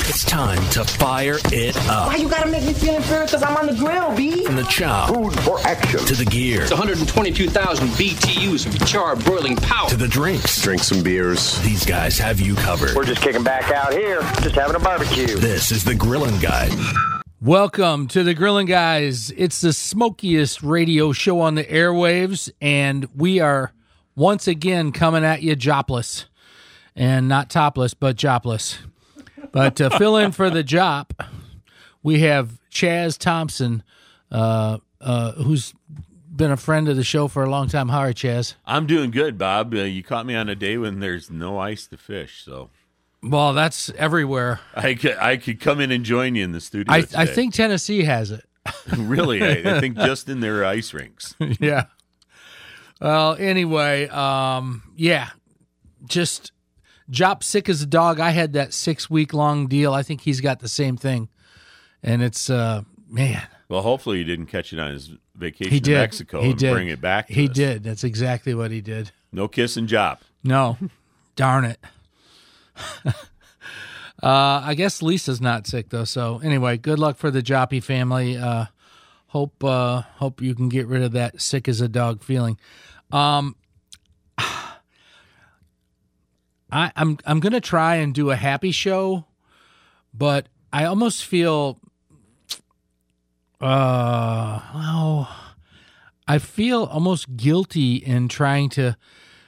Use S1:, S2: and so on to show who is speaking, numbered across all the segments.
S1: It's time to fire it up.
S2: Why you gotta make me feel inferior? Because I'm on the grill, B.
S1: From the chop.
S3: Food for action.
S1: To the gear.
S4: It's 122,000 BTUs of charred broiling power.
S1: To the drinks.
S3: Drink some beers.
S1: These guys have you covered.
S5: We're just kicking back out here, just having a barbecue.
S1: This is the Grillin' Guy.
S6: Welcome to the Grillin' Guys. It's the smokiest radio show on the airwaves, and we are once again coming at you jopless. And not topless, but jopless. But to fill in for the Jop, we have Chaz Thompson, who's been a friend of the show for a long time. How are you, Chaz?
S7: I'm doing good, Bob. You caught me on a day when there's no ice to fish, so.
S6: Well, that's everywhere.
S7: I could come in and join you in the studio
S6: I
S7: today.
S6: think Tennessee has it.
S7: Really? I think just in their ice rinks.
S6: Yeah. Well, anyway, yeah, just Jop sick as a dog. I had that 6-week-long deal. I think he's got the same thing. And it's, man.
S7: Well, hopefully he didn't catch it on his vacation
S6: He did.
S7: to Mexico
S6: He
S7: and
S6: did.
S7: bring it back to
S6: He
S7: us.
S6: did. That's exactly what he did.
S7: No kissing Jop.
S6: No. Darn it. I guess Lisa's not sick, though. So, anyway, good luck for the Joppy family. Hope you can get rid of that sick as a dog feeling. I'm going to try and do a happy show, but I almost feel I feel almost guilty in trying to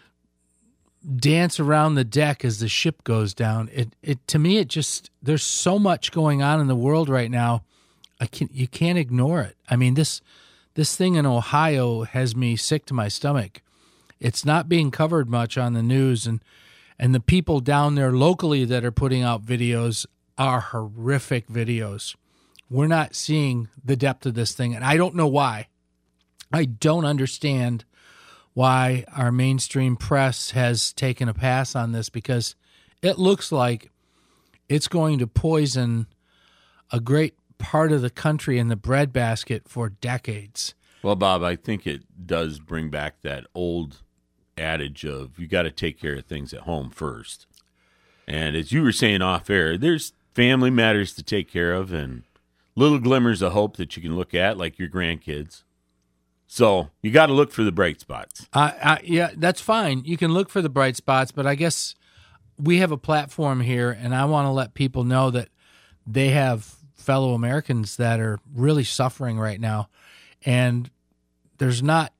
S6: dance around the deck as the ship goes down. It to me, it just, there's so much going on in the world right now. You can't ignore it. I mean, this thing in Ohio has me sick to my stomach. It's not being covered much on the news, and the people down there locally that are putting out videos are horrific videos. We're not seeing the depth of this thing, and I don't know why. I don't understand why our mainstream press has taken a pass on this, because it looks like it's going to poison a great part of the country in the breadbasket for decades.
S7: Well, Bob, I think it does bring back that old adage of you got to take care of things at home first. And as you were saying off air, there's family matters to take care of and little glimmers of hope that you can look at, like your grandkids. So you got to look for the bright spots.
S6: Yeah, that's fine. You can look for the bright spots, but I guess we have a platform here, and I want to let people know that they have fellow Americans that are really suffering right now, and there's no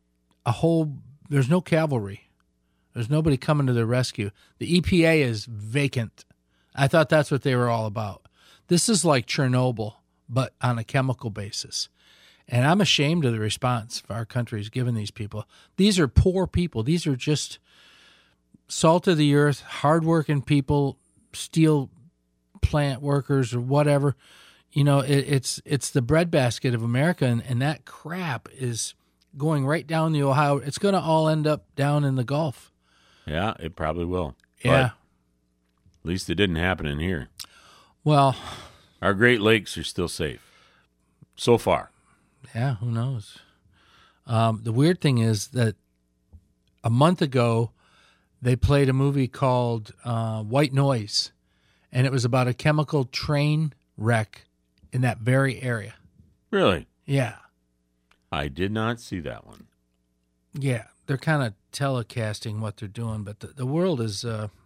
S6: cavalry. There's nobody coming to their rescue. The EPA is vacant. I thought that's what they were all about. This is like Chernobyl, but on a chemical basis. And I'm ashamed of the response our country's given these people. These are poor people. These are just salt of the earth, hardworking people, steel plant workers or whatever. You know, it's the breadbasket of America, and that crap is going right down the Ohio. It's going to all end up down in the Gulf.
S7: Yeah, it probably will.
S6: Yeah.
S7: But at least it didn't happen in here.
S6: Well,
S7: our Great Lakes are still safe. So far.
S6: Yeah, who knows? The weird thing is that a month ago, they played a movie called White Noise, and it was about a chemical train wreck in that very area.
S7: Really?
S6: Yeah.
S7: I did not see that one.
S6: Yeah, they're kind of telecasting what they're doing, but the world is,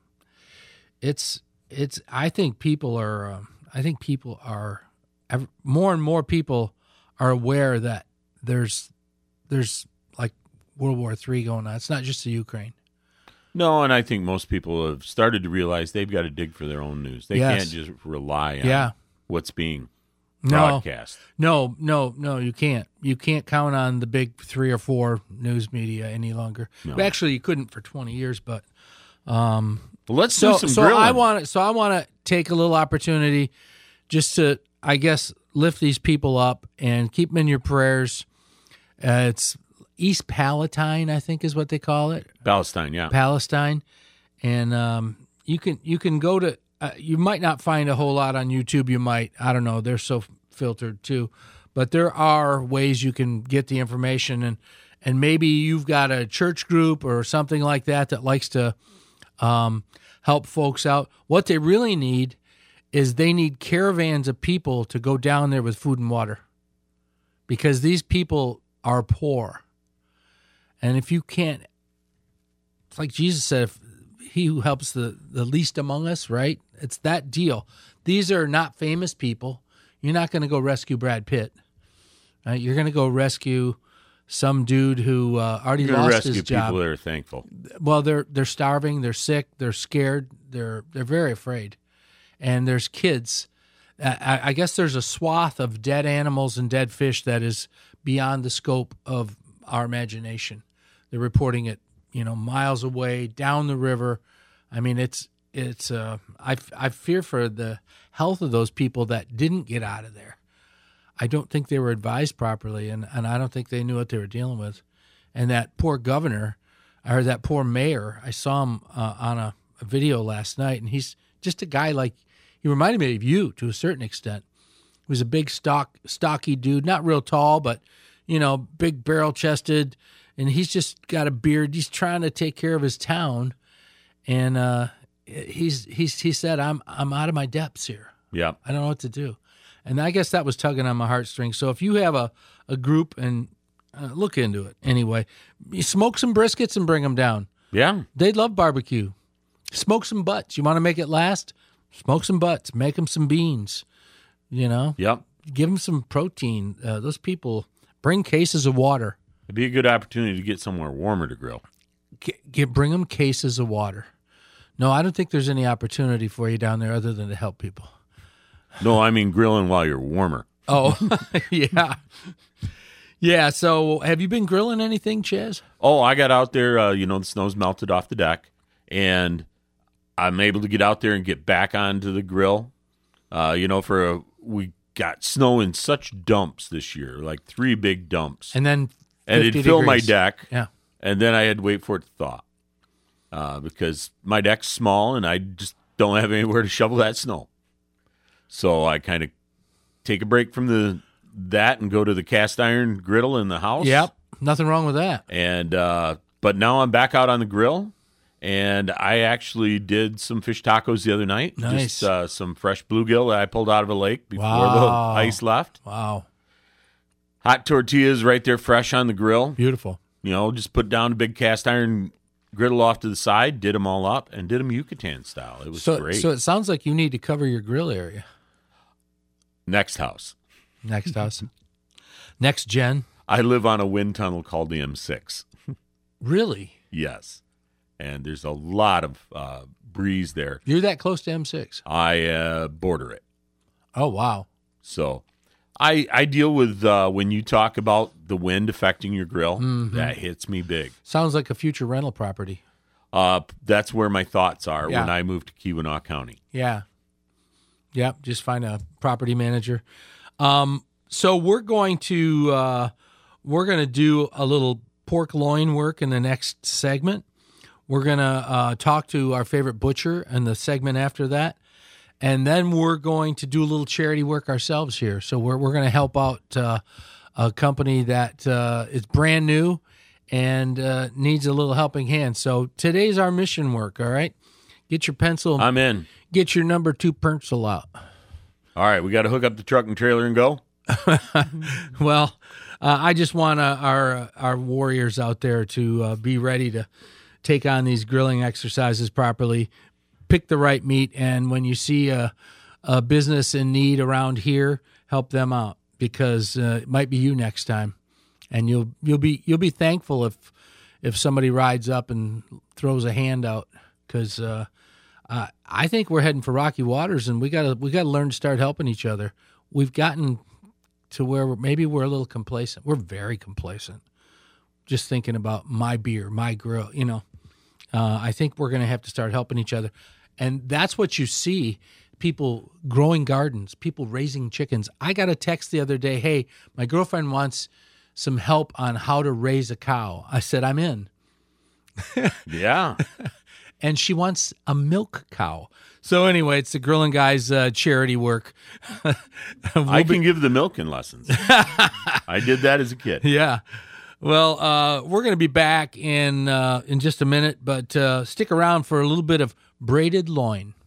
S6: I think people are more and more people are aware that there's like World War III going on. It's not just the Ukraine.
S7: No, and I think most people have started to realize they've got to dig for their own news. They can't just rely on what's being broadcast.
S6: No, you can't. You can't count on the big 3 or 4 news media any longer.
S7: No.
S6: Actually, you couldn't for 20 years, but
S7: well, let's do some grilling.
S6: I want to take a little opportunity just to, I guess, lift these people up and keep them in your prayers. It's East Palestine, I think is what they call it.
S7: Palestine, yeah.
S6: Palestine. And you can go to, you might not find a whole lot on YouTube. You might, I don't know, they're so filtered too. But there are ways you can get the information, and maybe you've got a church group or something like that likes to help folks out. What they really need is they need caravans of people to go down there with food and water, because these people are poor. And if you can't, it's like Jesus said, if he who helps the least among us, right? It's that deal. These are not famous people. You're not going to go rescue Brad Pitt. Right? You're going to go rescue some dude who already lost his job.
S7: People that are thankful.
S6: Well, they're starving, they're sick, they're scared, they're very afraid. And there's kids. I guess there's a swath of dead animals and dead fish that is beyond the scope of our imagination. They're reporting it, miles away, down the river. I mean, I fear for the health of those people that didn't get out of there. I don't think they were advised properly, and I don't think they knew what they were dealing with. And that poor governor, or that poor mayor, I saw him on a video last night, and he's just a guy he reminded me of you to a certain extent. He was a big, stocky dude, not real tall, but, big barrel-chested, and he's just got a beard. He's trying to take care of his town, and he said, I'm out of my depths here.
S7: Yeah.
S6: I don't know what to do. And I guess that was tugging on my heartstrings. So if you have a group, and look into it anyway, you smoke some briskets and bring them down.
S7: Yeah.
S6: They love barbecue. Smoke some butts. You want to make it last? Smoke some butts. Make them some beans.
S7: Yep.
S6: Give them some protein. Those people, bring cases of water.
S7: It'd be a good opportunity to get somewhere warmer to grill.
S6: Bring them cases of water. No, I don't think there's any opportunity for you down there other than to help people.
S7: No, I mean grilling while you're warmer.
S6: Oh, yeah. Yeah, so have you been grilling anything, Chaz?
S7: Oh, I got out there, the snow's melted off the deck, and I'm able to get out there and get back onto the grill. We got snow in such dumps this year, like 3 big dumps.
S6: And then
S7: and it filled my
S6: degrees.
S7: deck,
S6: Yeah.
S7: and then I had to wait for it to thaw because my deck's small, and I just don't have anywhere to shovel that snow. So I kind of take a break from that and go to the cast iron griddle in the house.
S6: Yep, nothing wrong with that.
S7: And but now I'm back out on the grill, and I actually did some fish tacos the other night.
S6: Nice.
S7: Just some fresh bluegill that I pulled out of a lake before the
S6: Wow.
S7: ice left.
S6: Wow,
S7: Hot tortillas right there fresh on the grill.
S6: beautiful.
S7: Just put down a big cast iron griddle off to the side, did them all up, and did them Yucatan style. It was great.
S6: So it sounds like you need to cover your grill area.
S7: Next house.
S6: Next house. Next gen.
S7: I live on a wind tunnel called the M6.
S6: Really?
S7: Yes. And there's a lot of breeze there.
S6: You're that close to M6?
S7: I border it.
S6: Oh, wow.
S7: So I deal with when you talk about the wind affecting your grill, that hits me big.
S6: Sounds like a future rental property.
S7: That's where my thoughts are
S6: Yeah.
S7: when I moved to Keweenaw County.
S6: Yeah. Yep, just find a property manager. So we're going to do a little pork loin work in the next segment. We're going to talk to our favorite butcher in the segment after that. And then we're going to do a little charity work ourselves here. So we're going to help out a company that is brand new and needs a little helping hand. So today's our mission work, all right? Get your pencil.
S7: I'm in.
S6: Get your number 2 pencil out.
S7: All right, we got to hook up the truck and trailer and go.
S6: Well, I just want our warriors out there to be ready to take on these grilling exercises properly, pick the right meat, and when you see a business in need around here, help them out, because it might be you next time, and you'll be thankful if somebody rides up and throws a hand out, because I think we're heading for rocky waters, and we gotta learn to start helping each other. We've gotten to where maybe we're a little complacent. We're very complacent, just thinking about my beer, my grill. I think we're going to have to start helping each other, and that's what you see: people growing gardens, people raising chickens. I got a text the other day. Hey, my girlfriend wants some help on how to raise a cow. I said, I'm in.
S7: Yeah.
S6: And she wants a milk cow. So anyway, it's the Grilling Guys charity work.
S7: I can give the milking lessons. I did that as a kid.
S6: Yeah. Well, we're going to be back in just a minute, but stick around for a little bit of braided loin.